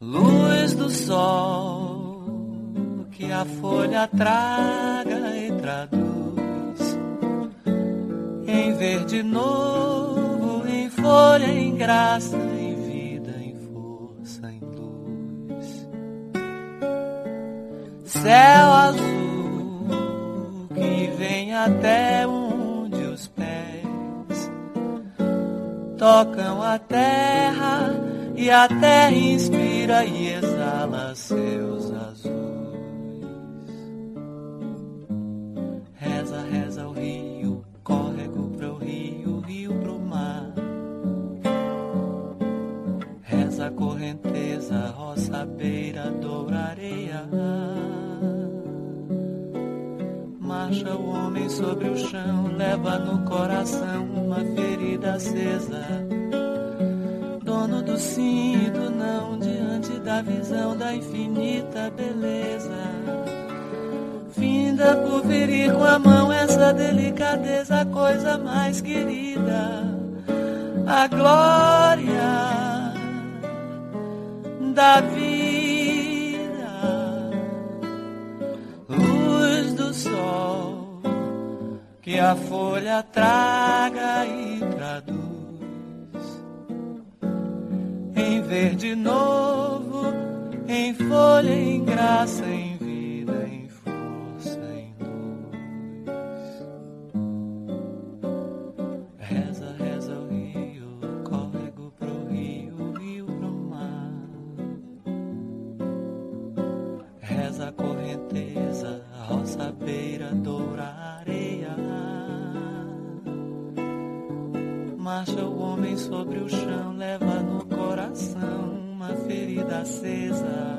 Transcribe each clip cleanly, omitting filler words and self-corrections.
Luz do sol que a folha traga e traduz em verde novo, em folha, em graça, em vida, em força, em luz. Céu azul que vem até onde os pés tocam a terra, e a terra inspira e exala seus azuis. Reza, reza o rio, córrego pro rio, rio pro mar. Reza a correnteza, roça, beira, doura, areia. Marcha o homem sobre o chão, leva no coração uma ferida acesa. Dono do sim e do não, diante da visão da infinita beleza. Finda por ferir com a mão essa delicadeza, a coisa mais querida. A glória da vida. Luz do sol que a folha traga e traduz em verde novo, em folha, em graça, em vida, em força, em luz. Reza, reza o rio, córrego pro rio, rio pro mar. Reza a correnteza, a roça, beira, doura, areia. Marcha o homem sobre o chão, leva no coração uma ferida acesa.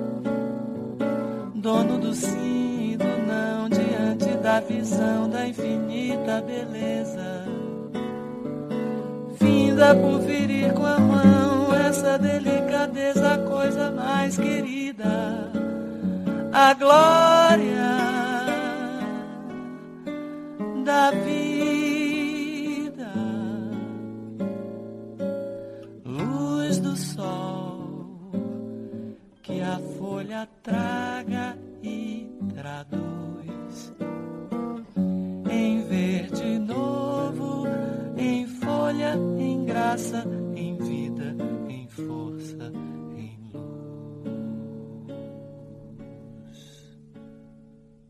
Dono do sim e do não, diante da visão da infinita beleza. Finda por ferir com a mão essa delicadeza, a coisa mais querida. A glória da vida. Do sol que a folha traga e traduz em verde novo, em folha, em graça,